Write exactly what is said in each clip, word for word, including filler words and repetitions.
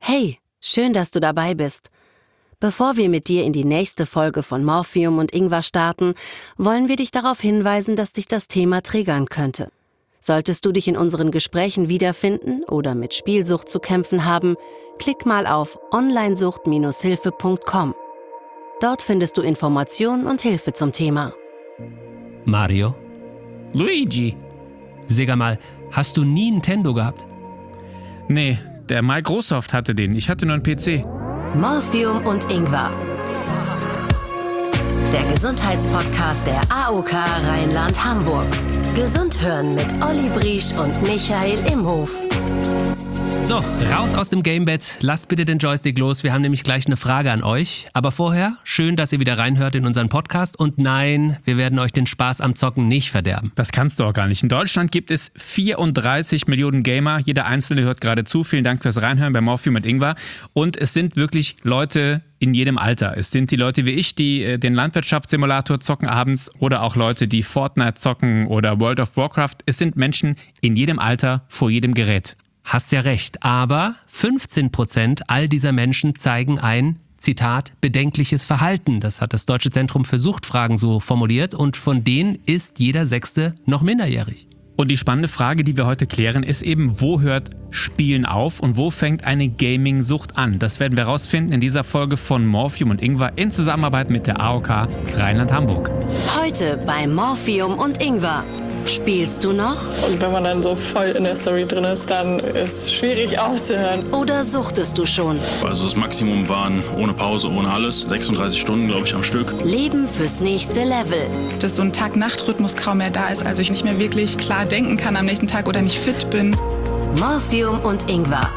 Hey, schön, dass du dabei bist. Bevor wir mit dir in die nächste Folge von Morphium und Ingwer starten, wollen wir dich darauf hinweisen, dass dich das Thema triggern könnte. Solltest du dich in unseren Gesprächen wiederfinden oder mit Spielsucht zu kämpfen haben, klick mal auf onlinesucht Bindestrich hilfe Punkt com. Dort findest du Informationen und Hilfe zum Thema. Mario? Luigi? Sag mal, hast du nie Nintendo gehabt? Nee, der Microsoft hatte den. Ich hatte nur einen P C. Morphium und Ingwer. Der Gesundheitspodcast der A O K Rheinland-Hamburg. Gesund hören mit Olli Briesch und Michael Imhof. So, raus aus dem Gamebett. Lasst bitte den Joystick los. Wir haben nämlich gleich eine Frage an euch. Aber vorher, schön, dass ihr wieder reinhört in unseren Podcast. Und nein, wir werden euch den Spaß am Zocken nicht verderben. Das kannst du auch gar nicht. In Deutschland gibt es vierunddreißig Millionen Gamer. Jeder Einzelne hört gerade zu. Vielen Dank fürs Reinhören bei Morphium mit Ingwer. Und es sind wirklich Leute in jedem Alter. Es sind die Leute wie ich, die äh, den Landwirtschaftssimulator zocken abends, oder auch Leute, die Fortnite zocken oder World of Warcraft. Es sind Menschen in jedem Alter, vor jedem Gerät. Hast ja recht, aber fünfzehn Prozent all dieser Menschen zeigen ein, Zitat, bedenkliches Verhalten. Das hat das Deutsche Zentrum für Suchtfragen so formuliert und von denen ist jeder Sechste noch minderjährig. Und die spannende Frage, die wir heute klären, ist eben, wo hört Spielen auf und wo fängt eine Gaming-Sucht an? Das werden wir herausfinden in dieser Folge von Morphium und Ingwer in Zusammenarbeit mit der A O K Rheinland-Hamburg. Heute bei Morphium und Ingwer. Spielst du noch? Und wenn man dann so voll in der Story drin ist, dann ist es schwierig aufzuhören. Oder suchtest du schon? Also das Maximum waren ohne Pause, ohne alles, sechsunddreißig Stunden, glaube ich, am Stück. Leben fürs nächste Level. Dass so ein Tag-Nacht-Rhythmus kaum mehr da ist, also ich nicht mehr wirklich klar denken kann am nächsten Tag oder nicht fit bin. Morphium und Ingwer.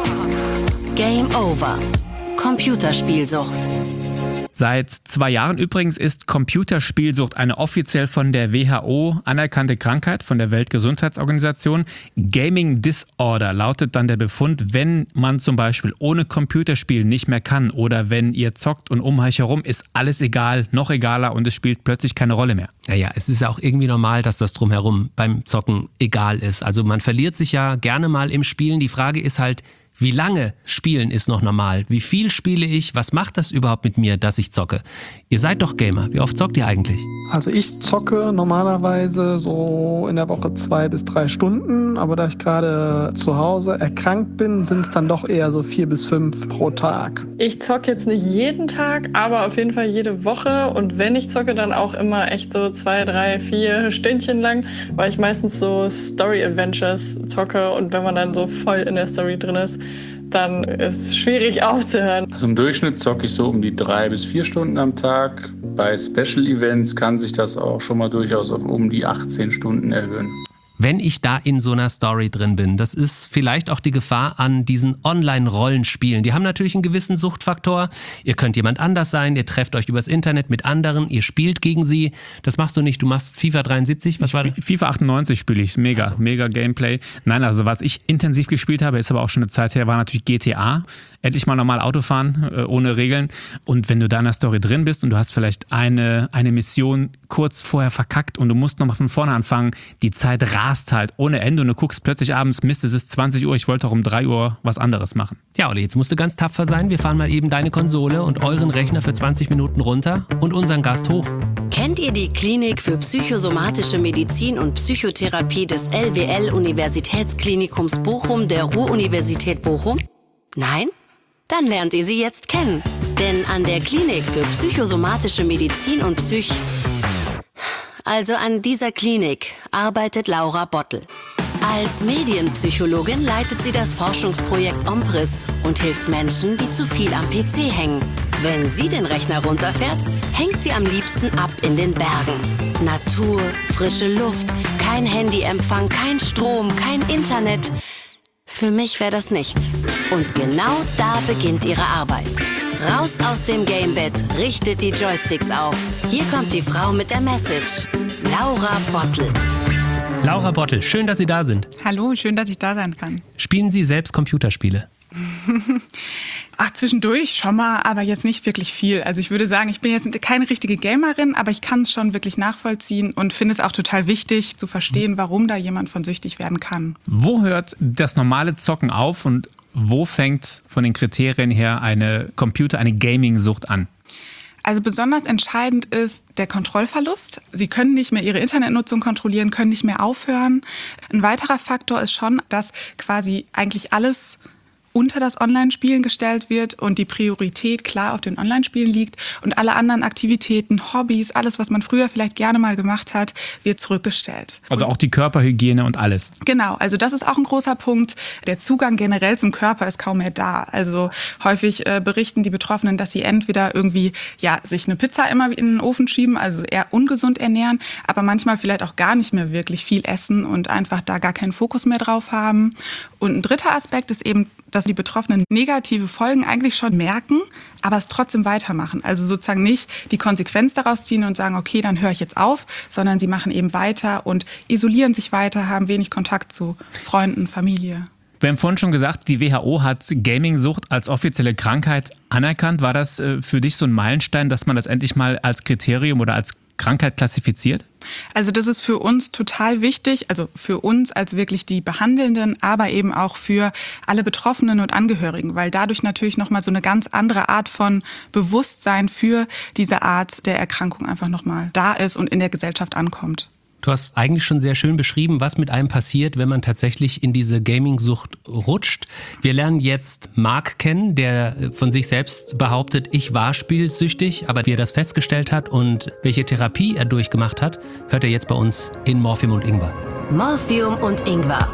Game over. Computerspielsucht. Seit zwei Jahren übrigens ist Computerspielsucht eine offiziell von der W H O anerkannte Krankheit, von der Weltgesundheitsorganisation. Gaming Disorder lautet dann der Befund, wenn man zum Beispiel ohne Computerspielen nicht mehr kann oder wenn ihr zockt und um euch herum ist alles egal, noch egaler und es spielt plötzlich keine Rolle mehr. Naja, es ist ja auch irgendwie normal, dass das Drumherum beim Zocken egal ist. Also man verliert sich ja gerne mal im Spielen. Die Frage ist halt, wie lange spielen ist noch normal? Wie viel spiele ich? Was macht das überhaupt mit mir, dass ich zocke? Ihr seid doch Gamer. Wie oft zockt ihr eigentlich? Also ich zocke normalerweise so in der Woche zwei bis drei Stunden, aber da ich gerade zu Hause erkrankt bin, sind es dann doch eher so vier bis fünf pro Tag. Ich zocke jetzt nicht jeden Tag, aber auf jeden Fall jede Woche. Und wenn ich zocke, dann auch immer echt so zwei, drei, vier Stündchen lang, weil ich meistens so Story-Adventures zocke. Und wenn man dann so voll in der Story drin ist, dann ist es schwierig aufzuhören. Also im Durchschnitt zocke ich so um die drei bis vier Stunden am Tag. Bei Special Events kann sich das auch schon mal durchaus auf um die achtzehn Stunden erhöhen. Wenn ich da in so einer Story drin bin, das ist vielleicht auch die Gefahr an diesen Online-Rollenspielen. Die haben natürlich einen gewissen Suchtfaktor. Ihr könnt jemand anders sein, ihr trefft euch übers Internet mit anderen, ihr spielt gegen sie. Das machst du nicht, du machst FIFA dreiundsiebzig, was war das? FIFA achtundneunzig spiele ich, mega, also. mega Gameplay. Nein, also was ich intensiv gespielt habe, ist aber auch schon eine Zeit her, war natürlich G T A. Endlich mal normal Auto fahren, äh, ohne Regeln. Und wenn du da in der Story drin bist und du hast vielleicht eine, eine Mission kurz vorher verkackt und du musst nochmal von vorne anfangen, die Zeit rast halt ohne Ende und du guckst plötzlich abends, Mist, es ist zwanzig Uhr, ich wollte auch um drei Uhr was anderes machen. Ja, Olli, jetzt musst du ganz tapfer sein. Wir fahren mal eben deine Konsole und euren Rechner für zwanzig Minuten runter und unseren Gast hoch. Kennt ihr die Klinik für psychosomatische Medizin und Psychotherapie des L W L-Universitätsklinikums Bochum der Ruhr-Universität Bochum? Nein? Dann lernt ihr sie jetzt kennen. Denn an der Klinik für psychosomatische Medizin und Psych... Also an dieser Klinik arbeitet Laura Bottel. Als Medienpsychologin leitet sie das Forschungsprojekt Ompris und hilft Menschen, die zu viel am P C hängen. Wenn sie den Rechner runterfährt, hängt sie am liebsten ab in den Bergen. Natur, frische Luft, kein Handyempfang, kein Strom, kein Internet. Für mich wäre das nichts. Und genau da beginnt ihre Arbeit. Raus aus dem Gamebett, richtet die Joysticks auf. Hier kommt die Frau mit der Message. Laura Bottel. Laura Bottel, schön, dass Sie da sind. Hallo, schön, dass ich da sein kann. Spielen Sie selbst Computerspiele? Ach, zwischendurch schon mal, aber jetzt nicht wirklich viel. Also ich würde sagen, ich bin jetzt keine richtige Gamerin, aber ich kann es schon wirklich nachvollziehen und finde es auch total wichtig zu verstehen, warum da jemand von süchtig werden kann. Wo hört das normale Zocken auf und wo fängt von den Kriterien her eine Computer, eine Gaming-Sucht an? Also besonders entscheidend ist der Kontrollverlust. Sie können nicht mehr Ihre Internetnutzung kontrollieren, können nicht mehr aufhören. Ein weiterer Faktor ist schon, dass quasi eigentlich alles unter das Online-Spielen gestellt wird und die Priorität klar auf den Online-Spielen liegt und alle anderen Aktivitäten, Hobbys, alles, was man früher vielleicht gerne mal gemacht hat, wird zurückgestellt. Also und auch die Körperhygiene und alles. Genau, also das ist auch ein großer Punkt. Der Zugang generell zum Körper ist kaum mehr da. Also häufig äh, berichten die Betroffenen, dass sie entweder irgendwie ja sich eine Pizza immer in den Ofen schieben, also eher ungesund ernähren, aber manchmal vielleicht auch gar nicht mehr wirklich viel essen und einfach da gar keinen Fokus mehr drauf haben. Und ein dritter Aspekt ist eben, dass die Betroffenen negative Folgen eigentlich schon merken, aber es trotzdem weitermachen. Also sozusagen nicht die Konsequenz daraus ziehen und sagen, okay, dann höre ich jetzt auf, sondern sie machen eben weiter und isolieren sich weiter, haben wenig Kontakt zu Freunden, Familie. Wir haben vorhin schon gesagt, die W H O hat Gaming-Sucht als offizielle Krankheit anerkannt. War das für dich so ein Meilenstein, dass man das endlich mal als Kriterium oder als Krankheit klassifiziert? Also das ist für uns total wichtig, also für uns als wirklich die Behandelnden, aber eben auch für alle Betroffenen und Angehörigen, weil dadurch natürlich nochmal so eine ganz andere Art von Bewusstsein für diese Art der Erkrankung einfach nochmal da ist und in der Gesellschaft ankommt. Du hast eigentlich schon sehr schön beschrieben, was mit einem passiert, wenn man tatsächlich in diese Gaming-Sucht rutscht. Wir lernen jetzt Marc kennen, der von sich selbst behauptet, ich war spielsüchtig, aber wie er das festgestellt hat und welche Therapie er durchgemacht hat, hört er jetzt bei uns in Morphium und Ingwer. Morphium und Ingwer.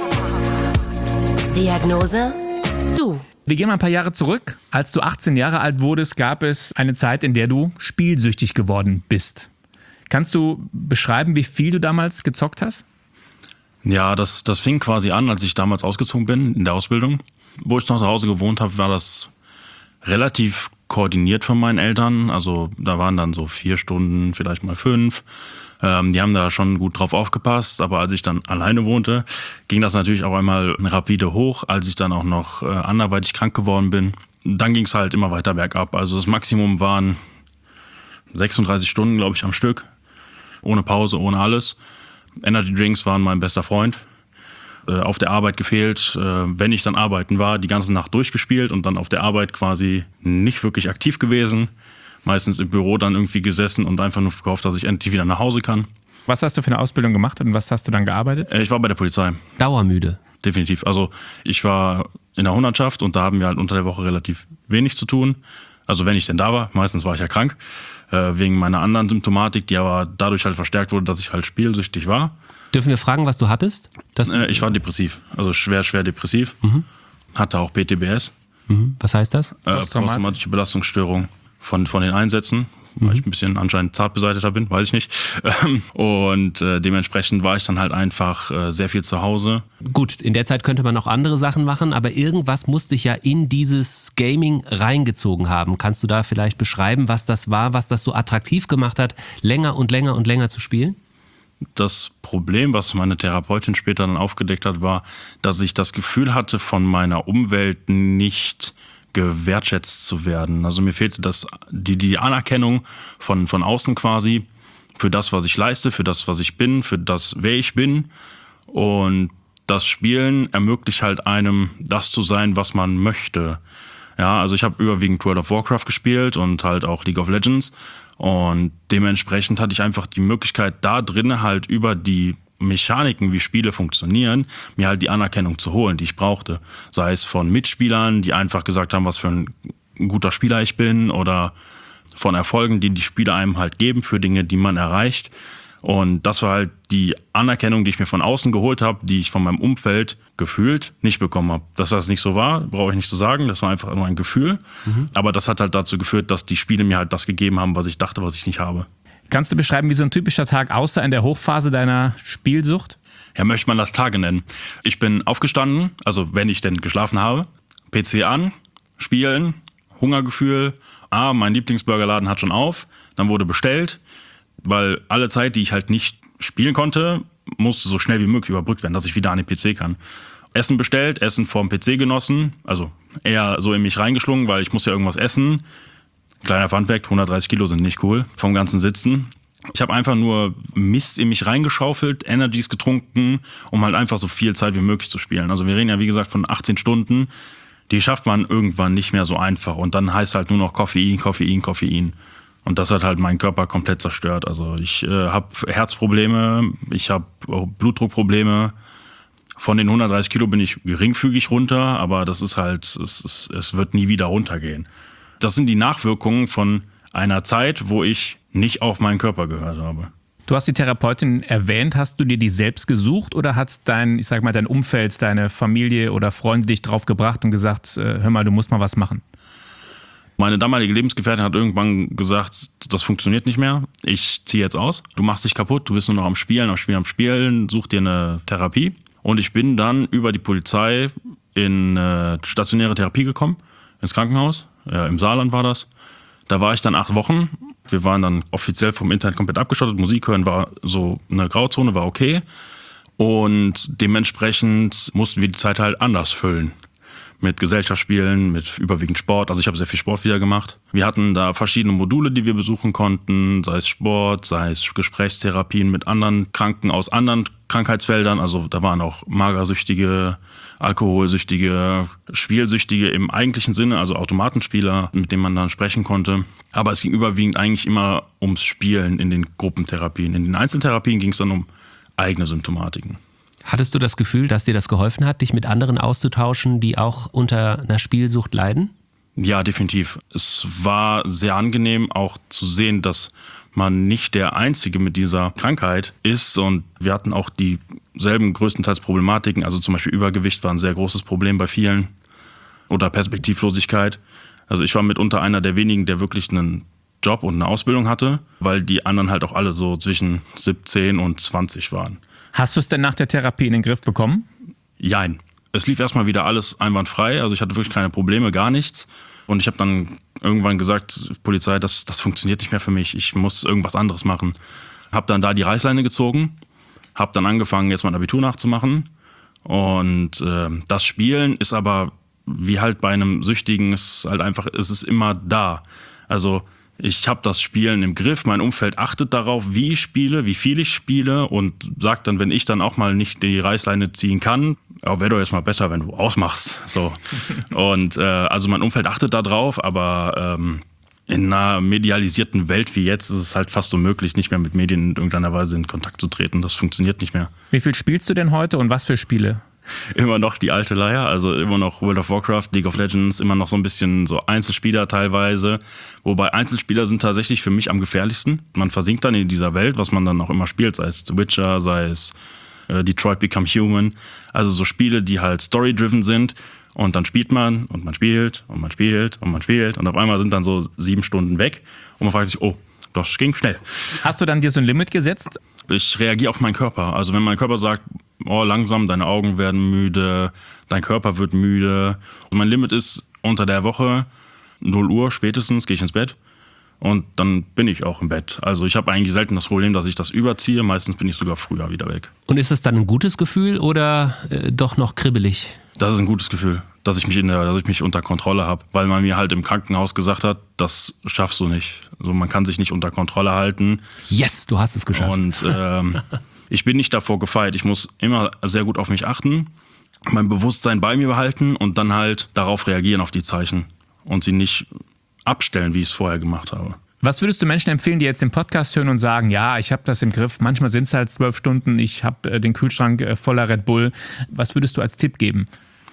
Diagnose: Du. Wir gehen mal ein paar Jahre zurück. Als du achtzehn Jahre alt wurdest, gab es eine Zeit, in der du spielsüchtig geworden bist. Kannst du beschreiben, wie viel du damals gezockt hast? Ja, das, das fing quasi an, als ich damals ausgezogen bin in der Ausbildung. Wo ich noch zu Hause gewohnt habe, war das relativ koordiniert von meinen Eltern. Also da waren dann so vier Stunden, vielleicht mal fünf. Ähm, die haben da schon gut drauf aufgepasst. Aber als ich dann alleine wohnte, ging das natürlich auch einmal rapide hoch. Als ich dann auch noch äh, anderweitig krank geworden bin, dann ging es halt immer weiter bergab. Also das Maximum waren sechsunddreißig Stunden, glaube ich, am Stück. Ohne Pause, ohne alles. Energy Drinks waren mein bester Freund. Äh, auf der Arbeit gefehlt. Äh, wenn ich dann arbeiten war, die ganze Nacht durchgespielt und dann auf der Arbeit quasi nicht wirklich aktiv gewesen. Meistens im Büro dann irgendwie gesessen und einfach nur gehofft, dass ich endlich wieder nach Hause kann. Was hast du für eine Ausbildung gemacht und was hast du dann gearbeitet? Äh, ich war bei der Polizei. Dauermüde. Definitiv. Also ich war in der Hundertschaft und da haben wir halt unter der Woche relativ wenig zu tun. Also wenn ich denn da war, meistens war ich ja krank, äh, wegen meiner anderen Symptomatik, die aber dadurch halt verstärkt wurde, dass ich halt spielsüchtig war. Dürfen wir fragen, was du hattest? Das Äh, ich war depressiv, also schwer, schwer depressiv. Mhm. Hatte auch P T B S, Mhm. Was heißt das? äh, posttraumatische Belastungsstörung von, von den Einsätzen. Weil ich ein bisschen anscheinend zart beseiteter bin, weiß ich nicht. Und äh, dementsprechend war ich dann halt einfach äh, sehr viel zu Hause. Gut, in der Zeit könnte man auch andere Sachen machen, aber irgendwas musste ich ja in dieses Gaming reingezogen haben. Kannst du da vielleicht beschreiben, was das war, was das so attraktiv gemacht hat, länger und länger und länger zu spielen? Das Problem, was meine Therapeutin später dann aufgedeckt hat, war, dass ich das Gefühl hatte, von meiner Umwelt nicht gewertschätzt zu werden. Also mir fehlte das, die, die Anerkennung von, von außen quasi für das, was ich leiste, für das, was ich bin, für das, wer ich bin. Und das Spielen ermöglicht halt einem, das zu sein, was man möchte. Ja, also ich habe überwiegend World of Warcraft gespielt und halt auch League of Legends. Und dementsprechend hatte ich einfach die Möglichkeit, da drin halt über die Mechaniken, wie Spiele funktionieren, mir halt die Anerkennung zu holen, die ich brauchte. Sei es von Mitspielern, die einfach gesagt haben, was für ein guter Spieler ich bin, oder von Erfolgen, die die Spieler einem halt geben für Dinge, die man erreicht. Und das war halt die Anerkennung, die ich mir von außen geholt habe, die ich von meinem Umfeld gefühlt nicht bekommen habe. Dass das nicht so war, brauche ich nicht zu sagen. Das war einfach nur ein Gefühl. Mhm. Aber das hat halt dazu geführt, dass die Spiele mir halt das gegeben haben, was ich dachte, was ich nicht habe. Kannst du beschreiben, wie so ein typischer Tag aussah in der Hochphase deiner Spielsucht? Ja, möchte man das Tage nennen. Ich bin aufgestanden, also wenn ich denn geschlafen habe, P C an, spielen, Hungergefühl, ah, mein Lieblingsburgerladen hat schon auf, dann wurde bestellt, weil alle Zeit, die ich halt nicht spielen konnte, musste so schnell wie möglich überbrückt werden, dass ich wieder an den P C kann. Essen bestellt, Essen vorm P C genossen, also eher so in mich reingeschlungen, weil ich muss ja irgendwas essen. Kleiner Funfact, hundertdreißig Kilo sind nicht cool vom ganzen Sitzen. Ich habe einfach nur Mist in mich reingeschaufelt, Energies getrunken, um halt einfach so viel Zeit wie möglich zu spielen. Also wir reden ja wie gesagt von achtzehn Stunden. die schafft man irgendwann nicht mehr so einfach. Und dann heißt halt nur noch Koffein, Koffein, Koffein. Und das hat halt meinen Körper komplett zerstört. Also ich äh, habe Herzprobleme, ich habe Blutdruckprobleme. Von den hundertdreißig Kilo bin ich geringfügig runter, aber das ist halt, es, es, es wird nie wieder runtergehen. Das sind die Nachwirkungen von einer Zeit, wo ich nicht auf meinen Körper gehört habe. Du hast die Therapeutin erwähnt. Hast du dir die selbst gesucht oder hat dein, ich sag mal, dein Umfeld, deine Familie oder Freunde dich drauf gebracht und gesagt, äh, hör mal, du musst mal was machen? Meine damalige Lebensgefährtin hat irgendwann gesagt, das funktioniert nicht mehr. Ich ziehe jetzt aus. Du machst dich kaputt, du bist nur noch am Spielen, am Spielen, am Spielen. Such dir eine Therapie. Und ich bin dann über die Polizei in äh, stationäre Therapie gekommen, ins Krankenhaus. Ja, im Saarland war das. Da war ich dann acht Wochen. Wir waren dann offiziell vom Internet komplett abgeschottet. Musik hören war so eine Grauzone, war okay. Und dementsprechend mussten wir die Zeit halt anders füllen. Mit Gesellschaftsspielen, mit überwiegend Sport. Also ich habe sehr viel Sport wieder gemacht. Wir hatten da verschiedene Module, die wir besuchen konnten. Sei es Sport, sei es Gesprächstherapien mit anderen Kranken aus anderen Krankheitsfeldern. Also da waren auch Magersüchtige, Alkoholsüchtige, Spielsüchtige im eigentlichen Sinne, also Automatenspieler, mit denen man dann sprechen konnte. Aber es ging überwiegend eigentlich immer ums Spielen in den Gruppentherapien. In den Einzeltherapien ging es dann um eigene Symptomatiken. Hattest du das Gefühl, dass dir das geholfen hat, dich mit anderen auszutauschen, die auch unter einer Spielsucht leiden? Ja, definitiv. Es war sehr angenehm auch zu sehen, dass man nicht der Einzige mit dieser Krankheit ist. Und wir hatten auch dieselben größtenteils Problematiken. Also zum Beispiel Übergewicht war ein sehr großes Problem bei vielen. Oder Perspektivlosigkeit. Also ich war mitunter einer der wenigen, der wirklich einen Job und eine Ausbildung hatte, weil die anderen halt auch alle so zwischen siebzehn und zwanzig waren. Hast du es denn nach der Therapie in den Griff bekommen? Jein. Es lief erstmal wieder alles einwandfrei. Also ich hatte wirklich keine Probleme, gar nichts. Und ich habe dann irgendwann gesagt, Polizei, das, das funktioniert nicht mehr für mich. Ich muss irgendwas anderes machen. Habe dann da die Reißleine gezogen. Habe dann angefangen, jetzt mein Abitur nachzumachen. Und äh, das Spielen ist aber, wie halt bei einem Süchtigen, ist halt einfach, es ist immer da. Also ich habe das Spielen im Griff, mein Umfeld achtet darauf, wie ich spiele, wie viel ich spiele und sagt dann, wenn ich dann auch mal nicht die Reißleine ziehen kann, ja, wäre doch jetzt mal besser, wenn du ausmachst. So. Und äh, also mein Umfeld achtet da drauf, aber ähm, in einer medialisierten Welt wie jetzt ist es halt fast unmöglich, nicht mehr mit Medien in irgendeiner Weise in Kontakt zu treten. Das funktioniert nicht mehr. Wie viel spielst du denn heute und was für Spiele? Immer noch die alte Leier, also immer noch World of Warcraft, League of Legends, immer noch so ein bisschen so Einzelspieler teilweise. Wobei Einzelspieler sind tatsächlich für mich am gefährlichsten. Man versinkt dann in dieser Welt, was man dann auch immer spielt, sei es The Witcher, sei es äh, Detroit Become Human. Also so Spiele, die halt story-driven sind. Und dann spielt man und man spielt und man spielt und man spielt. Und auf einmal sind dann so sieben Stunden weg. Und man fragt sich, oh, das ging schnell. Hast du dann dir so ein Limit gesetzt? Ich reagiere auf meinen Körper. Also wenn mein Körper sagt, oh, langsam, deine Augen werden müde, dein Körper wird müde. Und mein Limit ist unter der Woche, null Uhr spätestens, gehe ich ins Bett. Und dann bin ich auch im Bett. Also ich habe eigentlich selten das Problem, dass ich das überziehe. Meistens bin ich sogar früher wieder weg. Und ist das dann ein gutes Gefühl oder äh, doch noch kribbelig? Das ist ein gutes Gefühl, dass ich mich, in der, dass ich mich unter Kontrolle habe. Weil man mir halt im Krankenhaus gesagt hat, das schaffst du nicht. Also man kann sich nicht unter Kontrolle halten. Yes, du hast es geschafft. Und ähm, ich bin nicht davor gefeit. Ich muss immer sehr gut auf mich achten, mein Bewusstsein bei mir behalten und dann halt darauf reagieren, auf die Zeichen. Und sie nicht abstellen, wie ich es vorher gemacht habe. Was würdest du Menschen empfehlen, die jetzt den Podcast hören und sagen, ja, ich habe das im Griff, manchmal sind es halt zwölf Stunden, ich habe äh, den Kühlschrank äh, voller Red Bull. Was würdest du als Tipp geben?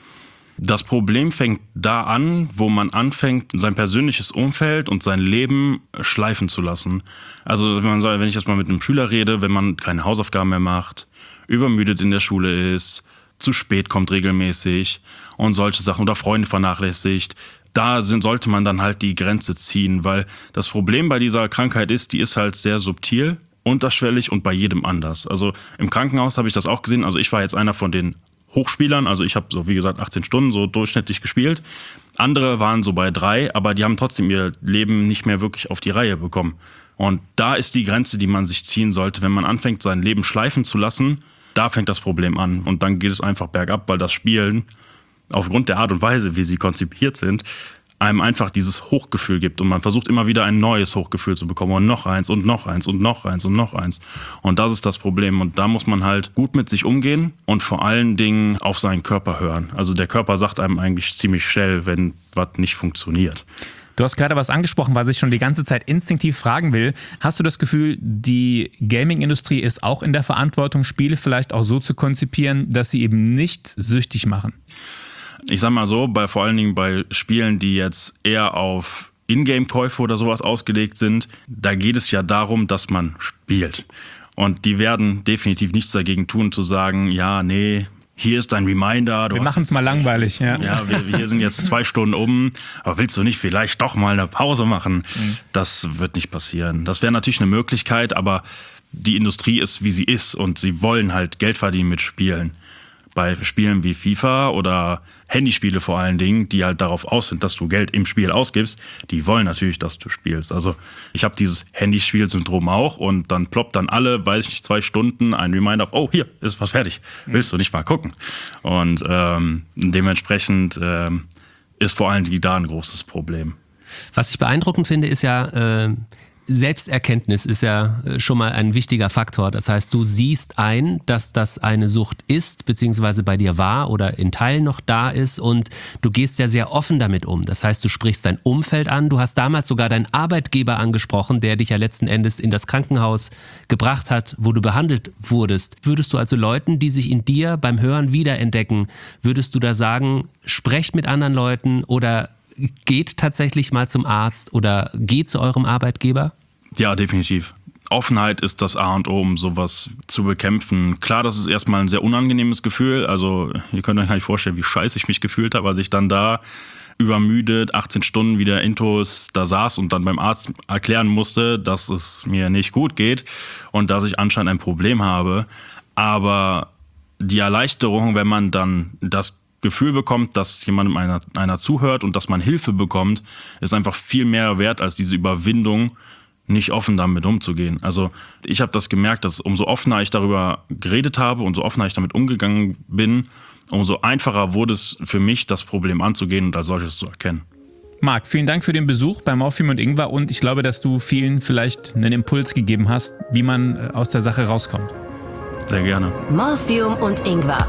Das Problem fängt da an, wo man anfängt, sein persönliches Umfeld und sein Leben schleifen zu lassen. Also wenn, man, wenn ich jetzt mal mit einem Schüler rede, wenn man keine Hausaufgaben mehr macht, übermüdet in der Schule ist, zu spät kommt regelmäßig und solche Sachen oder Freunde vernachlässigt, da sind, sollte man dann halt die Grenze ziehen, weil das Problem bei dieser Krankheit ist, die ist halt sehr subtil, unterschwellig und bei jedem anders. Also im Krankenhaus habe ich das auch gesehen, also ich war jetzt einer von den Hochspielern, also ich habe so wie gesagt achtzehn Stunden so durchschnittlich gespielt. Andere waren so bei drei, aber die haben trotzdem ihr Leben nicht mehr wirklich auf die Reihe bekommen. Und da ist die Grenze, die man sich ziehen sollte, wenn man anfängt, sein Leben schleifen zu lassen, da fängt das Problem an. Und dann geht es einfach bergab, weil das Spielen aufgrund der Art und Weise, wie sie konzipiert sind, einem einfach dieses Hochgefühl gibt und man versucht immer wieder ein neues Hochgefühl zu bekommen und noch eins und noch eins und noch eins und noch eins. Und das ist das Problem und da muss man halt gut mit sich umgehen und vor allen Dingen auf seinen Körper hören. Also der Körper sagt einem eigentlich ziemlich schnell, wenn was nicht funktioniert. Du hast gerade was angesprochen, was ich schon die ganze Zeit instinktiv fragen will. Hast du das Gefühl, die Gaming-Industrie ist auch in der Verantwortung, Spiele vielleicht auch so zu konzipieren, dass sie eben nicht süchtig machen? Ich sag mal so, bei, vor allen Dingen bei Spielen, die jetzt eher auf Ingame-Käufe oder sowas ausgelegt sind, da geht es ja darum, dass man spielt. Und die werden definitiv nichts dagegen tun, zu sagen, ja, nee, hier ist ein Reminder. Wir machen es mal langweilig. Ja, ja wir, wir sind jetzt zwei Stunden um, aber willst du nicht vielleicht doch mal eine Pause machen? Mhm. Das wird nicht passieren. Das wäre natürlich eine Möglichkeit, aber die Industrie ist, wie sie ist und sie wollen halt Geld verdienen mit Spielen. Bei Spielen wie FIFA oder Handyspiele vor allen Dingen, die halt darauf aus sind, dass du Geld im Spiel ausgibst, die wollen natürlich, dass du spielst. Also ich habe dieses Handyspiel-Syndrom auch und dann ploppt dann alle, weiß ich nicht, zwei Stunden ein Reminder auf, oh, hier ist was fertig, willst du nicht mal gucken? Und ähm, dementsprechend ähm, ist vor allen Dingen da ein großes Problem. Was ich beeindruckend finde, ist ja... Äh Selbsterkenntnis ist ja schon mal ein wichtiger Faktor. Das heißt, du siehst ein, dass das eine Sucht ist, beziehungsweise bei dir war oder in Teilen noch da ist und du gehst ja sehr offen damit um. Das heißt, du sprichst dein Umfeld an. Du hast damals sogar deinen Arbeitgeber angesprochen, der dich ja letzten Endes in das Krankenhaus gebracht hat, wo du behandelt wurdest. Würdest du also Leuten, die sich in dir beim Hören wiederentdecken, würdest du da sagen, sprecht mit anderen Leuten oder geht tatsächlich mal zum Arzt oder geht zu eurem Arbeitgeber? Ja, definitiv. Offenheit ist das A und O, um sowas zu bekämpfen. Klar, das ist erstmal ein sehr unangenehmes Gefühl. Also ihr könnt euch gar nicht vorstellen, wie scheiße ich mich gefühlt habe, als ich dann da übermüdet, achtzehn Stunden wieder intus da saß und dann beim Arzt erklären musste, dass es mir nicht gut geht und dass ich anscheinend ein Problem habe. Aber die Erleichterung, wenn man dann das Gefühl bekommt, dass jemandem einer, einer zuhört und dass man Hilfe bekommt, ist einfach viel mehr wert als diese Überwindung, nicht offen damit umzugehen. Also ich habe das gemerkt, dass umso offener ich darüber geredet habe und so offener ich damit umgegangen bin, umso einfacher wurde es für mich, das Problem anzugehen und als solches zu erkennen. Marc, vielen Dank für den Besuch bei Morphium und Ingwer und ich glaube, dass du vielen vielleicht einen Impuls gegeben hast, wie man aus der Sache rauskommt. Sehr gerne. Morphium und Ingwer.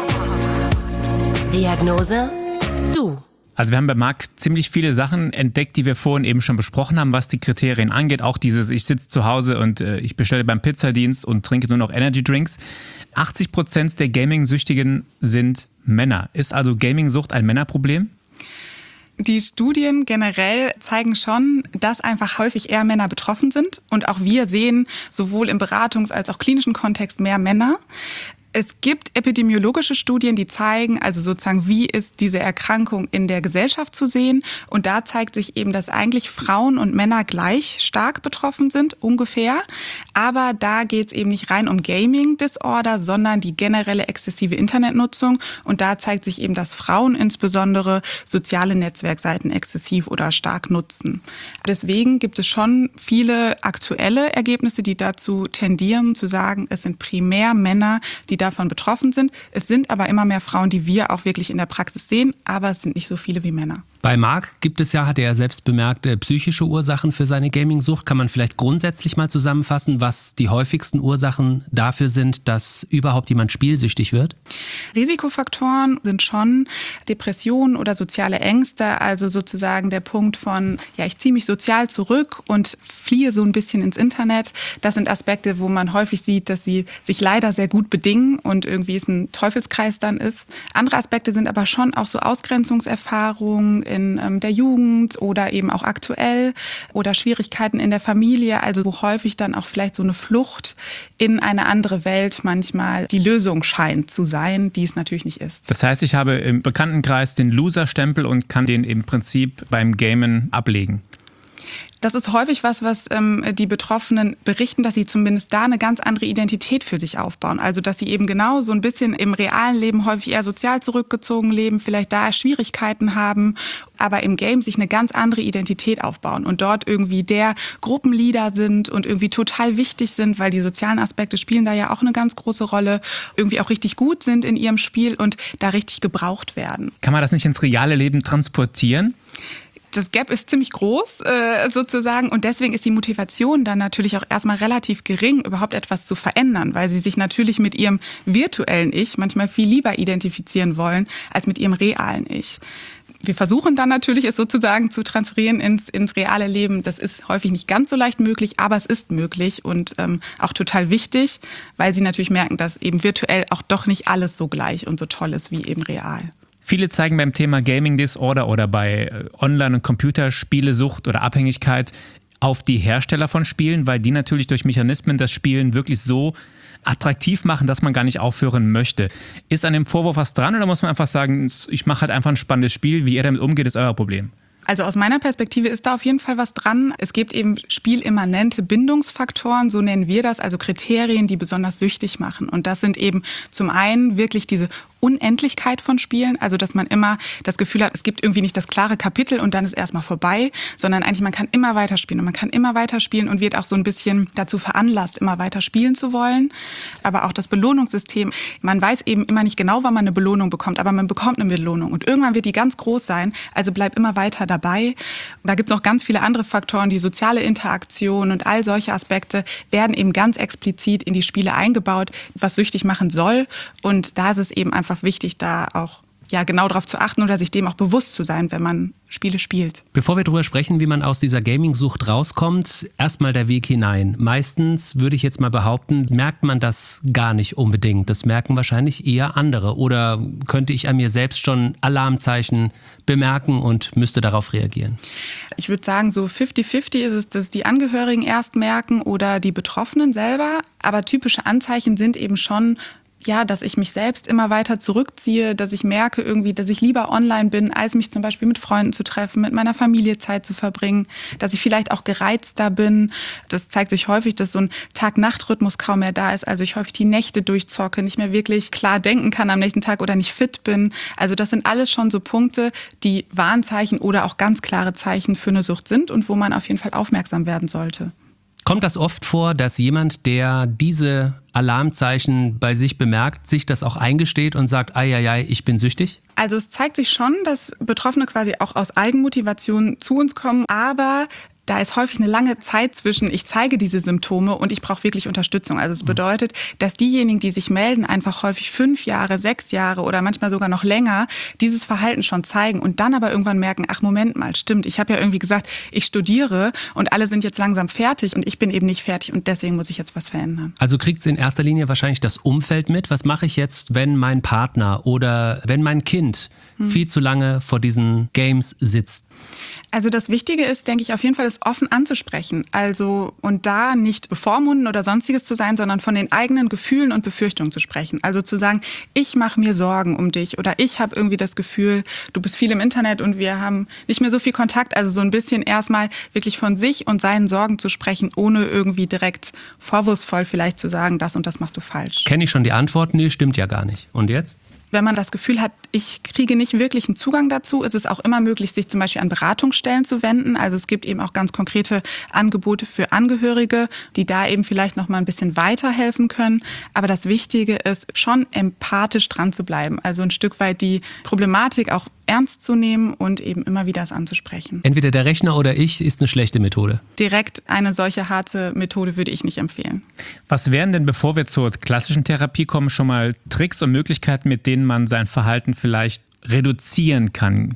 Diagnose: Du. Also wir haben bei Marc ziemlich viele Sachen entdeckt, die wir vorhin eben schon besprochen haben, was die Kriterien angeht. Auch dieses, ich sitze zu Hause und äh, ich bestelle beim Pizzadienst und trinke nur noch Energy Drinks. achtzig Prozent der Gaming-Süchtigen sind Männer. Ist also Gaming-Sucht ein Männerproblem? Die Studien generell zeigen schon, dass einfach häufig eher Männer betroffen sind. Und auch wir sehen sowohl im Beratungs- als auch klinischen Kontext mehr Männer. Es gibt epidemiologische Studien, die zeigen, also sozusagen, wie ist diese Erkrankung in der Gesellschaft zu sehen. Und da zeigt sich eben, dass eigentlich Frauen und Männer gleich stark betroffen sind, ungefähr. Aber da geht es eben nicht rein um Gaming-Disorder, sondern die generelle exzessive Internetnutzung. Und da zeigt sich eben, dass Frauen insbesondere soziale Netzwerkseiten exzessiv oder stark nutzen. Deswegen gibt es schon viele aktuelle Ergebnisse, die dazu tendieren, zu sagen, es sind primär Männer, die davon betroffen sind. Es sind aber immer mehr Frauen, die wir auch wirklich in der Praxis sehen, aber es sind nicht so viele wie Männer. Bei Marc gibt es ja, hat er ja selbst bemerkt, psychische Ursachen für seine Gaming-Sucht. Kann man vielleicht grundsätzlich mal zusammenfassen, was die häufigsten Ursachen dafür sind, dass überhaupt jemand spielsüchtig wird? Risikofaktoren sind schon Depressionen oder soziale Ängste, also sozusagen der Punkt von, ja, ich ziehe mich sozial zurück und fliehe so ein bisschen ins Internet. Das sind Aspekte, wo man häufig sieht, dass sie sich leider sehr gut bedingen und irgendwie es ein Teufelskreis dann ist. Andere Aspekte sind aber schon auch so Ausgrenzungserfahrungen in ähm, der Jugend oder eben auch aktuell oder Schwierigkeiten in der Familie, also wo häufig dann auch vielleicht so eine Flucht in eine andere Welt manchmal die Lösung scheint zu sein, die es natürlich nicht ist. Das heißt, ich habe im Bekanntenkreis den Loser-Stempel und kann den im Prinzip beim Gamen ablegen. Das ist häufig was, was ähm, die Betroffenen berichten, dass sie zumindest da eine ganz andere Identität für sich aufbauen. Also dass sie eben genau so ein bisschen im realen Leben häufig eher sozial zurückgezogen leben, vielleicht da Schwierigkeiten haben, aber im Game sich eine ganz andere Identität aufbauen und dort irgendwie der Gruppenleader sind und irgendwie total wichtig sind, weil die sozialen Aspekte spielen da ja auch eine ganz große Rolle, irgendwie auch richtig gut sind in ihrem Spiel und da richtig gebraucht werden. Kann man das nicht ins reale Leben transportieren? Das Gap ist ziemlich groß äh, sozusagen und deswegen ist die Motivation dann natürlich auch erstmal relativ gering, überhaupt etwas zu verändern, weil sie sich natürlich mit ihrem virtuellen Ich manchmal viel lieber identifizieren wollen als mit ihrem realen Ich. Wir versuchen dann natürlich, es sozusagen zu transferieren ins, ins reale Leben. Das ist häufig nicht ganz so leicht möglich, aber es ist möglich und ähm, auch total wichtig, weil sie natürlich merken, dass eben virtuell auch doch nicht alles so gleich und so toll ist wie eben real. Viele zeigen beim Thema Gaming Disorder oder bei Online- und Computerspielesucht oder Abhängigkeit auf die Hersteller von Spielen, weil die natürlich durch Mechanismen das Spielen wirklich so attraktiv machen, dass man gar nicht aufhören möchte. Ist an dem Vorwurf was dran oder muss man einfach sagen, ich mache halt einfach ein spannendes Spiel, wie ihr damit umgeht, ist euer Problem? Also aus meiner Perspektive ist da auf jeden Fall was dran. Es gibt eben spielimmanente Bindungsfaktoren, so nennen wir das, also Kriterien, die besonders süchtig machen. Und das sind eben zum einen wirklich diese Unendlichkeit von Spielen, also dass man immer das Gefühl hat, es gibt irgendwie nicht das klare Kapitel und dann ist erstmal vorbei, sondern eigentlich man kann immer weiterspielen und man kann immer weiterspielen und wird auch so ein bisschen dazu veranlasst, immer weiter spielen zu wollen. Aber auch das Belohnungssystem, man weiß eben immer nicht genau, wann man eine Belohnung bekommt, aber man bekommt eine Belohnung und irgendwann wird die ganz groß sein, also bleib immer weiter dabei. Und da gibt es noch ganz viele andere Faktoren, die soziale Interaktion und all solche Aspekte werden eben ganz explizit in die Spiele eingebaut, was süchtig machen soll und da ist es eben einfach einfach wichtig, da auch ja, genau darauf zu achten oder sich dem auch bewusst zu sein, wenn man Spiele spielt. Bevor wir darüber sprechen, wie man aus dieser Gaming-Sucht rauskommt, erstmal der Weg hinein. Meistens, würde ich jetzt mal behaupten, merkt man das gar nicht unbedingt. Das merken wahrscheinlich eher andere. Oder könnte ich an mir selbst schon Alarmzeichen bemerken und müsste darauf reagieren? Ich würde sagen, so fifty fifty ist es, dass die Angehörigen erst merken oder die Betroffenen selber. Aber typische Anzeichen sind eben schon, ja, dass ich mich selbst immer weiter zurückziehe, dass ich merke irgendwie, dass ich lieber online bin, als mich zum Beispiel mit Freunden zu treffen, mit meiner Familie Zeit zu verbringen, dass ich vielleicht auch gereizter bin. Das zeigt sich häufig, dass so ein Tag-Nacht-Rhythmus kaum mehr da ist, also ich häufig die Nächte durchzocke, nicht mehr wirklich klar denken kann am nächsten Tag oder nicht fit bin. Also das sind alles schon so Punkte, die Warnzeichen oder auch ganz klare Zeichen für eine Sucht sind und wo man auf jeden Fall aufmerksam werden sollte. Kommt das oft vor, dass jemand, der diese Alarmzeichen bei sich bemerkt, sich das auch eingesteht und sagt, eieiei, ich bin süchtig? Also es zeigt sich schon, dass Betroffene quasi auch aus Eigenmotivation zu uns kommen, aber da ist häufig eine lange Zeit zwischen, ich zeige diese Symptome und ich brauche wirklich Unterstützung. Also es bedeutet, dass diejenigen, die sich melden, einfach häufig fünf Jahre, sechs Jahre oder manchmal sogar noch länger dieses Verhalten schon zeigen und dann aber irgendwann merken, ach Moment mal, stimmt, ich habe ja irgendwie gesagt, ich studiere und alle sind jetzt langsam fertig und ich bin eben nicht fertig und deswegen muss ich jetzt was verändern. Also kriegt es in erster Linie wahrscheinlich das Umfeld mit. Was mache ich jetzt, wenn mein Partner oder wenn mein Kind hm. viel zu lange vor diesen Games sitzt? Also das Wichtige ist, denke ich, auf jeden Fall es offen anzusprechen. Also und da nicht bevormunden oder sonstiges zu sein, sondern von den eigenen Gefühlen und Befürchtungen zu sprechen. Also zu sagen, ich mache mir Sorgen um dich oder ich habe irgendwie das Gefühl, du bist viel im Internet und wir haben nicht mehr so viel Kontakt. Also so ein bisschen erstmal wirklich von sich und seinen Sorgen zu sprechen, ohne irgendwie direkt vorwurfsvoll vielleicht zu sagen, das und das machst du falsch. Kenne ich schon die Antwort? Nee, stimmt ja gar nicht. Und jetzt? Wenn man das Gefühl hat, ich kriege nicht wirklich einen Zugang dazu, ist es auch immer möglich, sich zum Beispiel an Beratungsstellen zu wenden. Also es gibt eben auch ganz konkrete Angebote für Angehörige, die da eben vielleicht noch mal ein bisschen weiterhelfen können. Aber das Wichtige ist, schon empathisch dran zu bleiben. Also ein Stück weit die Problematik auch ernst zu nehmen und eben immer wieder es anzusprechen. Entweder der Rechner oder ich ist eine schlechte Methode. Direkt eine solche harte Methode würde ich nicht empfehlen. Was wären denn, bevor wir zur klassischen Therapie kommen, schon mal Tricks und Möglichkeiten, mit denen man sein Verhalten vielleicht reduzieren kann?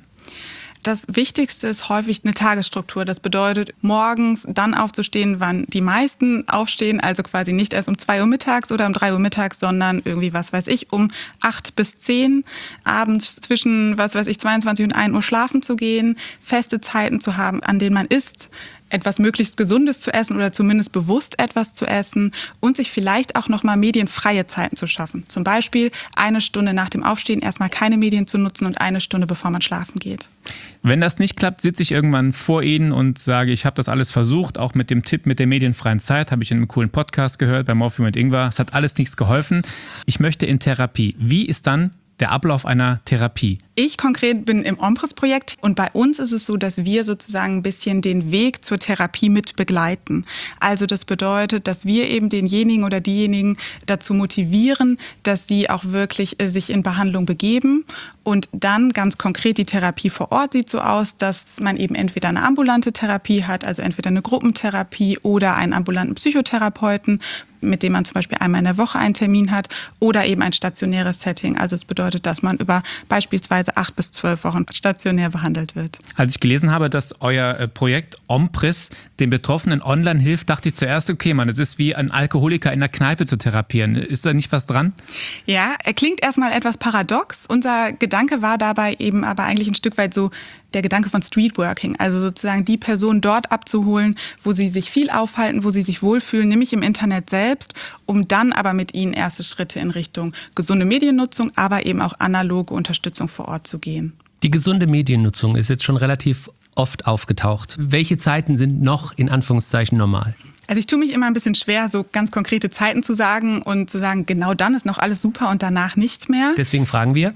Das Wichtigste ist häufig eine Tagesstruktur. Das bedeutet, morgens dann aufzustehen, wann die meisten aufstehen. Also quasi nicht erst um zwei Uhr mittags oder um drei Uhr mittags, sondern irgendwie, was weiß ich, um acht bis zehn. Abends zwischen, was weiß ich, zweiundzwanzig und ein Uhr schlafen zu gehen. Feste Zeiten zu haben, an denen man isst. Etwas möglichst Gesundes zu essen oder zumindest bewusst etwas zu essen und sich vielleicht auch nochmal medienfreie Zeiten zu schaffen. Zum Beispiel eine Stunde nach dem Aufstehen erstmal keine Medien zu nutzen und eine Stunde bevor man schlafen geht. Wenn das nicht klappt, sitze ich irgendwann vor Ihnen und sage, ich habe das alles versucht, auch mit dem Tipp mit der medienfreien Zeit, habe ich in einem coolen Podcast gehört, bei Morphium mit Ingwer. Es hat alles nichts geholfen. Ich möchte in Therapie. Wie ist dann der Ablauf einer Therapie? Ich konkret bin im Ompris-Projekt und bei uns ist es so, dass wir sozusagen ein bisschen den Weg zur Therapie mit begleiten. Also das bedeutet, dass wir eben denjenigen oder diejenigen dazu motivieren, dass sie auch wirklich äh, sich in Behandlung begeben. Und dann ganz konkret die Therapie vor Ort sieht so aus, dass man eben entweder eine ambulante Therapie hat, also entweder eine Gruppentherapie oder einen ambulanten Psychotherapeuten, mit dem man zum Beispiel einmal in der Woche einen Termin hat, oder eben ein stationäres Setting. Also es bedeutet, dass man über beispielsweise acht bis zwölf Wochen stationär behandelt wird. Als ich gelesen habe, dass euer Projekt Ompris den Betroffenen online hilft, dachte ich zuerst, okay, man, es ist wie ein Alkoholiker in der Kneipe zu therapieren. Ist da nicht was dran? Ja, er klingt erstmal etwas paradox. Unser Gedanke war dabei eben aber eigentlich ein Stück weit so der Gedanke von Streetworking, also sozusagen die Person dort abzuholen, wo sie sich viel aufhalten, wo sie sich wohlfühlen, nämlich im Internet selbst, um dann aber mit ihnen erste Schritte in Richtung gesunde Mediennutzung, aber eben auch analoge Unterstützung vor Ort zu gehen. Die gesunde Mediennutzung ist jetzt schon relativ oft aufgetaucht. Welche Zeiten sind noch in Anführungszeichen normal? Also ich tue mich immer ein bisschen schwer, so ganz konkrete Zeiten zu sagen und zu sagen, genau dann ist noch alles super und danach nichts mehr. Deswegen fragen wir.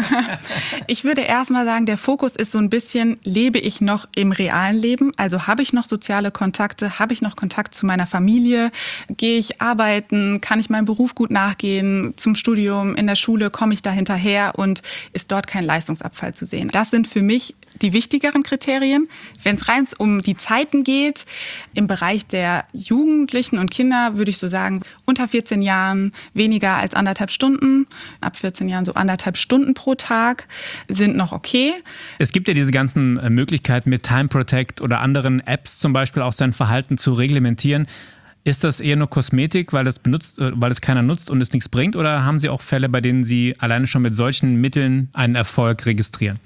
Ich würde erst mal sagen, der Fokus ist so ein bisschen, lebe ich noch im realen Leben? Also habe ich noch soziale Kontakte? Habe ich noch Kontakt zu meiner Familie? Gehe ich arbeiten? Kann ich meinem Beruf gut nachgehen? Zum Studium, in der Schule komme ich da hinterher und ist dort kein Leistungsabfall zu sehen? Das sind für mich die wichtigeren Kriterien. Wenn es rein um die Zeiten geht, im Bereich der Jugendlichen und Kinder würde ich so sagen, unter vierzehn Jahren weniger als anderthalb Stunden, ab vierzehn Jahren so anderthalb Stunden pro Tag sind noch okay. Es gibt ja diese ganzen Möglichkeiten mit Time Protect oder anderen Apps zum Beispiel auch sein Verhalten zu reglementieren. Ist das eher nur Kosmetik, weil das benutzt, weil es keiner nutzt und es nichts bringt, oder haben Sie auch Fälle, bei denen Sie alleine schon mit solchen Mitteln einen Erfolg registrieren?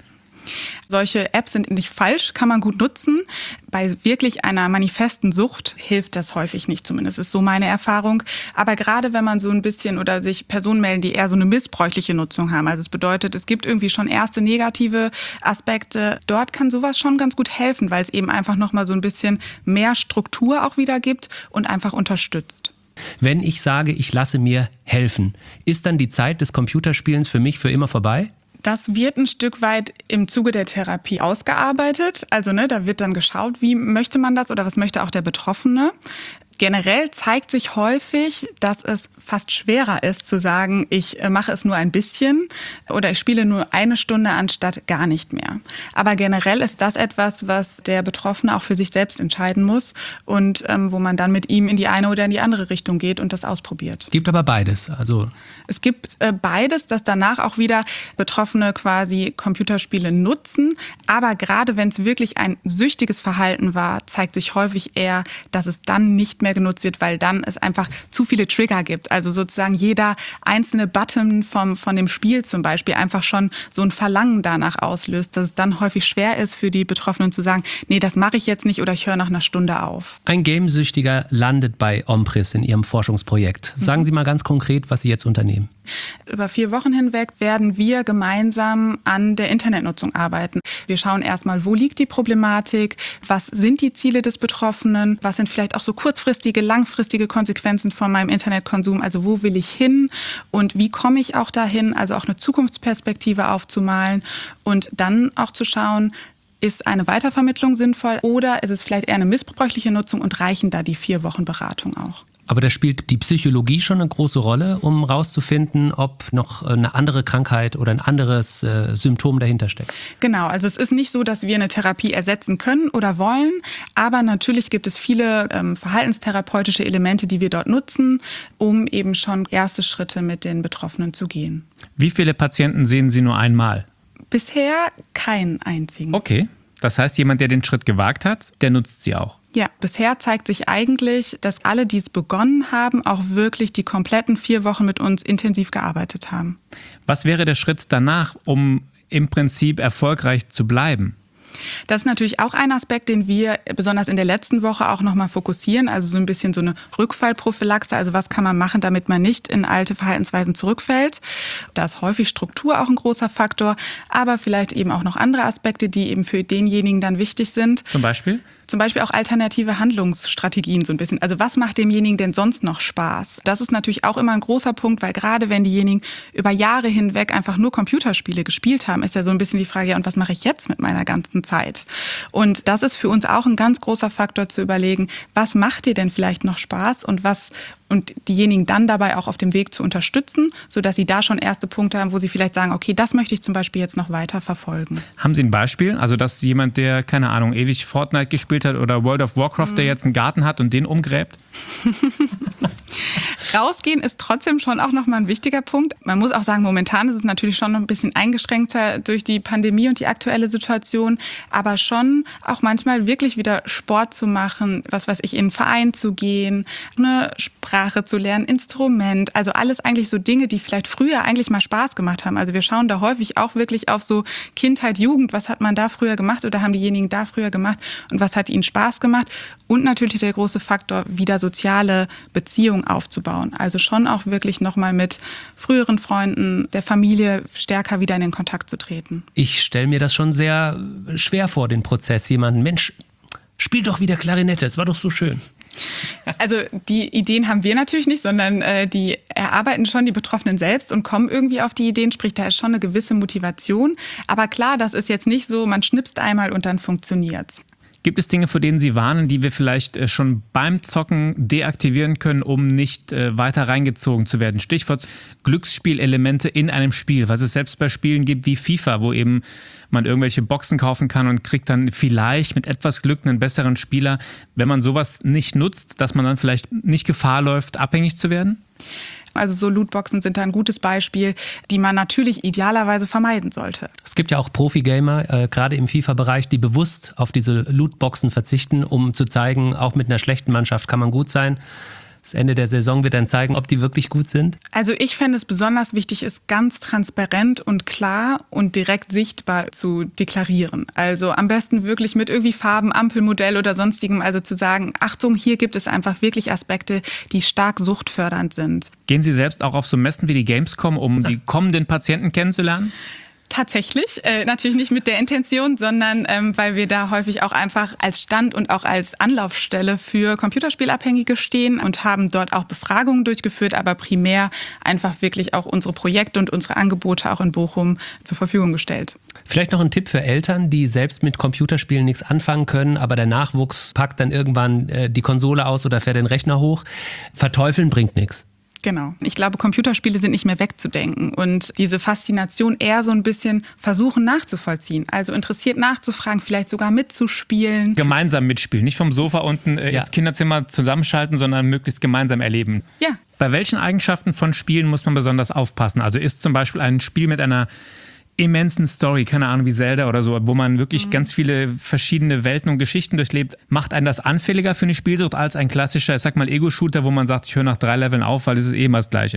Solche Apps sind nicht falsch, kann man gut nutzen. Bei wirklich einer manifesten Sucht hilft das häufig nicht, zumindest ist so meine Erfahrung. Aber gerade wenn man so ein bisschen oder sich Personen melden, die eher so eine missbräuchliche Nutzung haben, also das bedeutet, es gibt irgendwie schon erste negative Aspekte, dort kann sowas schon ganz gut helfen, weil es eben einfach nochmal so ein bisschen mehr Struktur auch wieder gibt und einfach unterstützt. Wenn ich sage, ich lasse mir helfen, ist dann die Zeit des Computerspielens für mich für immer vorbei? Das wird ein Stück weit im Zuge der Therapie ausgearbeitet. Also ne, da wird dann geschaut, wie möchte man das oder was möchte auch der Betroffene. Generell zeigt sich häufig, dass es fast schwerer ist zu sagen, ich mache es nur ein bisschen oder ich spiele nur eine Stunde anstatt gar nicht mehr. Aber generell ist das etwas, was der Betroffene auch für sich selbst entscheiden muss und ähm, wo man dann mit ihm in die eine oder in die andere Richtung geht und das ausprobiert. Gibt aber beides. Also es gibt äh, beides, dass danach auch wieder Betroffene quasi Computerspiele nutzen. Aber gerade wenn es wirklich ein süchtiges Verhalten war, zeigt sich häufig eher, dass es dann nicht mehr genutzt wird, weil dann es einfach zu viele Trigger gibt. Also sozusagen jeder einzelne Button vom, von dem Spiel zum Beispiel einfach schon so ein Verlangen danach auslöst, dass es dann häufig schwer ist für die Betroffenen zu sagen, nee, das mache ich jetzt nicht oder ich höre nach einer Stunde auf. Ein Gamesüchtiger landet bei Ompris in Ihrem Forschungsprojekt. Sagen Sie mal ganz konkret, was Sie jetzt unternehmen. Über vier Wochen hinweg werden wir gemeinsam an der Internetnutzung arbeiten. Wir schauen erstmal, wo liegt die Problematik, was sind die Ziele des Betroffenen, was sind vielleicht auch so kurzfristige, langfristige Konsequenzen von meinem Internetkonsum, also wo will ich hin und wie komme ich auch dahin, also auch eine Zukunftsperspektive aufzumalen und dann auch zu schauen, ist eine Weitervermittlung sinnvoll oder ist es vielleicht eher eine missbräuchliche Nutzung und reichen da die vier Wochen Beratung auch? Aber da spielt die Psychologie schon eine große Rolle, um rauszufinden, ob noch eine andere Krankheit oder ein anderes äh, Symptom dahinter steckt. Genau, also es ist nicht so, dass wir eine Therapie ersetzen können oder wollen, aber natürlich gibt es viele ähm, verhaltenstherapeutische Elemente, die wir dort nutzen, um eben schon erste Schritte mit den Betroffenen zu gehen. Wie viele Patienten sehen Sie nur einmal? Bisher keinen einzigen. Okay, das heißt, jemand, der den Schritt gewagt hat, der nutzt sie auch. Ja, bisher zeigt sich eigentlich, dass alle, die es begonnen haben, auch wirklich die kompletten vier Wochen mit uns intensiv gearbeitet haben. Was wäre der Schritt danach, um im Prinzip erfolgreich zu bleiben? Das ist natürlich auch ein Aspekt, den wir besonders in der letzten Woche auch nochmal fokussieren. Also so ein bisschen so eine Rückfallprophylaxe. Also was kann man machen, damit man nicht in alte Verhaltensweisen zurückfällt. Da ist häufig Struktur auch ein großer Faktor. Aber vielleicht eben auch noch andere Aspekte, die eben für denjenigen dann wichtig sind. Zum Beispiel? zum Beispiel auch alternative Handlungsstrategien so ein bisschen. Also was macht demjenigen denn sonst noch Spaß? Das ist natürlich auch immer ein großer Punkt, weil gerade wenn diejenigen über Jahre hinweg einfach nur Computerspiele gespielt haben, ist ja so ein bisschen die Frage, ja, und was mache ich jetzt mit meiner ganzen Zeit? Und das ist für uns auch ein ganz großer Faktor zu überlegen, was macht dir denn vielleicht noch Spaß und was und diejenigen dann dabei auch auf dem Weg zu unterstützen, sodass sie da schon erste Punkte haben, wo sie vielleicht sagen, okay, das möchte ich zum Beispiel jetzt noch weiter verfolgen. Haben Sie ein Beispiel? Also, dass jemand, der, keine Ahnung, ewig Fortnite gespielt hat oder World of Warcraft, mhm. der jetzt einen Garten hat und den umgräbt? Rausgehen ist trotzdem schon auch nochmal ein wichtiger Punkt. Man muss auch sagen, momentan ist es natürlich schon noch ein bisschen eingeschränkter durch die Pandemie und die aktuelle Situation, aber schon auch manchmal wirklich wieder Sport zu machen, was weiß ich, in einen Verein zu gehen, eine Sprache zu lernen, Instrument, also alles eigentlich so Dinge, die vielleicht früher eigentlich mal Spaß gemacht haben. Also wir schauen da häufig auch wirklich auf so Kindheit, Jugend, was hat man da früher gemacht oder haben diejenigen da früher gemacht und was hat ihnen Spaß gemacht? Und natürlich der große Faktor, wieder soziale Beziehungen aufzubauen. Also schon auch wirklich nochmal mit früheren Freunden, der Familie stärker wieder in den Kontakt zu treten. Ich stelle mir das schon sehr schwer vor, den Prozess. Jemanden, Mensch, spiel doch wieder Klarinette, es war doch so schön. Also die Ideen haben wir natürlich nicht, sondern äh, die erarbeiten schon die Betroffenen selbst und kommen irgendwie auf die Ideen, sprich, da ist schon eine gewisse Motivation. Aber klar, das ist jetzt nicht so, man schnipst einmal und dann funktioniert's. Gibt es Dinge, vor denen Sie warnen, die wir vielleicht schon beim Zocken deaktivieren können, um nicht weiter reingezogen zu werden? Stichwort Glücksspielelemente in einem Spiel, was es selbst bei Spielen gibt wie FIFA, wo eben man irgendwelche Boxen kaufen kann und kriegt dann vielleicht mit etwas Glück einen besseren Spieler. Wenn man sowas nicht nutzt, dass man dann vielleicht nicht Gefahr läuft, abhängig zu werden? Also so Lootboxen sind da ein gutes Beispiel, die man natürlich idealerweise vermeiden sollte. Es gibt ja auch Profi-Gamer, äh, gerade im FIFA-Bereich, die bewusst auf diese Lootboxen verzichten, um zu zeigen, auch mit einer schlechten Mannschaft kann man gut sein. Das Ende der Saison wird dann zeigen, ob die wirklich gut sind. Also ich fände es besonders wichtig, es ganz transparent und klar und direkt sichtbar zu deklarieren. Also am besten wirklich mit irgendwie Farben, Ampelmodell oder sonstigem, also zu sagen, Achtung, hier gibt es einfach wirklich Aspekte, die stark suchtfördernd sind. Gehen Sie selbst auch auf so Messen wie die Gamescom, um die kommenden Patienten kennenzulernen? Tatsächlich, äh, natürlich nicht mit der Intention, sondern ähm, weil wir da häufig auch einfach als Stand und auch als Anlaufstelle für Computerspielabhängige stehen und haben dort auch Befragungen durchgeführt, aber primär einfach wirklich auch unsere Projekte und unsere Angebote auch in Bochum zur Verfügung gestellt. Vielleicht noch ein Tipp für Eltern, die selbst mit Computerspielen nichts anfangen können, aber der Nachwuchs packt dann irgendwann äh, die Konsole aus oder fährt den Rechner hoch. Verteufeln bringt nichts. Genau. Ich glaube, Computerspiele sind nicht mehr wegzudenken und diese Faszination eher so ein bisschen versuchen nachzuvollziehen. Also interessiert nachzufragen, vielleicht sogar mitzuspielen. Gemeinsam mitspielen, nicht vom Sofa unten äh, ja. ins Kinderzimmer zusammenschalten, sondern möglichst gemeinsam erleben. Ja. Bei welchen Eigenschaften von Spielen muss man besonders aufpassen? Also ist zum Beispiel ein Spiel mit einer immensen Story, keine Ahnung wie Zelda oder so, wo man wirklich mhm. ganz viele verschiedene Welten und Geschichten durchlebt, macht einen das anfälliger für eine Spielsucht als ein klassischer, ich sag mal, Ego-Shooter, wo man sagt, ich höre nach drei Leveln auf, weil es ist eh immer das Gleiche.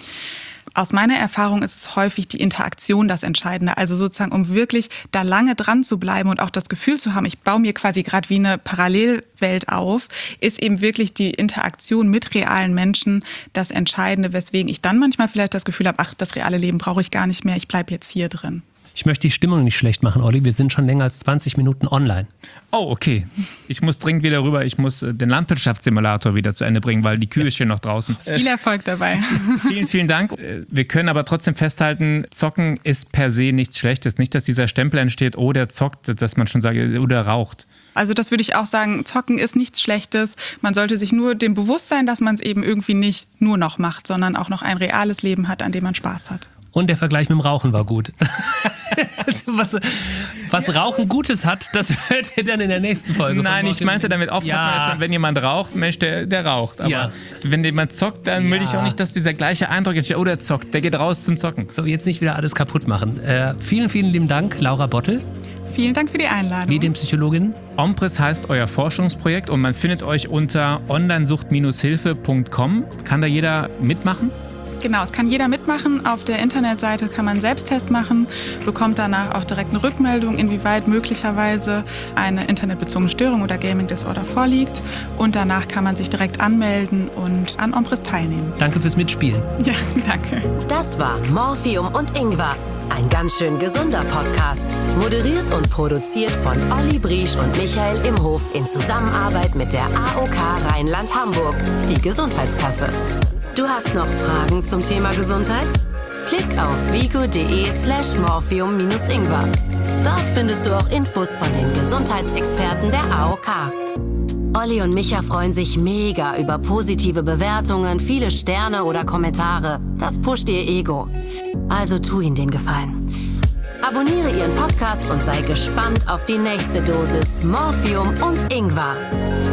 Aus meiner Erfahrung ist es häufig die Interaktion das Entscheidende. Also sozusagen, um wirklich da lange dran zu bleiben und auch das Gefühl zu haben, ich baue mir quasi gerade wie eine Parallelwelt auf, ist eben wirklich die Interaktion mit realen Menschen das Entscheidende, weswegen ich dann manchmal vielleicht das Gefühl habe, ach, das reale Leben brauche ich gar nicht mehr, ich bleibe jetzt hier drin. Ich möchte die Stimmung nicht schlecht machen, Olli. Wir sind schon länger als zwanzig Minuten online. Oh, okay. Ich muss dringend wieder rüber. Ich muss den Landwirtschaftssimulator wieder zu Ende bringen, weil die Kühe stehen noch draußen. Viel Erfolg dabei. Vielen, vielen Dank. Wir können aber trotzdem festhalten, Zocken ist per se nichts Schlechtes. Nicht, dass dieser Stempel entsteht, oh, der zockt, dass man schon sagt, oder raucht. Also das würde ich auch sagen, Zocken ist nichts Schlechtes. Man sollte sich nur dem bewusst sein, dass man es eben irgendwie nicht nur noch macht, sondern auch noch ein reales Leben hat, an dem man Spaß hat. Und der Vergleich mit dem Rauchen war gut. was, was Rauchen Gutes hat, das hört ihr dann in der nächsten Folge. Nein, ich meinte damit oft, ja. hat man ja schon, wenn jemand raucht, Mensch, der, der raucht. Aber ja. wenn jemand zockt, dann ja. will ich auch nicht, dass dieser gleiche Eindruck entsteht, oh, der zockt, der geht raus zum Zocken. So, jetzt nicht wieder alles kaputt machen. Äh, vielen, vielen lieben Dank, Laura Bottel. Vielen Dank für die Einladung. Medienpsychologin. Ompress heißt euer Forschungsprojekt und man findet euch unter onlinesucht Hilfe punkt com. Kann da jeder mitmachen? Genau, es kann jeder mitmachen. Auf der Internetseite kann man einen Selbsttest machen, bekommt danach auch direkt eine Rückmeldung, inwieweit möglicherweise eine internetbezogene Störung oder Gaming Disorder vorliegt. Und danach kann man sich direkt anmelden und an Ompress teilnehmen. Danke fürs Mitspielen. Ja, danke. Das war Morphium und Ingwer. Ein ganz schön gesunder Podcast. Moderiert und produziert von Olli Briesch und Michael Imhof in Zusammenarbeit mit der A O K Rheinland-Hamburg, die Gesundheitskasse. Du hast noch Fragen zum Thema Gesundheit? Klick auf vigo.de slash morphium-ingwer. Dort findest du auch Infos von den Gesundheitsexperten der A O K. Olli und Micha freuen sich mega über positive Bewertungen, viele Sterne oder Kommentare. Das pusht ihr Ego. Also tu ihnen den Gefallen. Abonniere ihren Podcast und sei gespannt auf die nächste Dosis Morphium und Ingwer.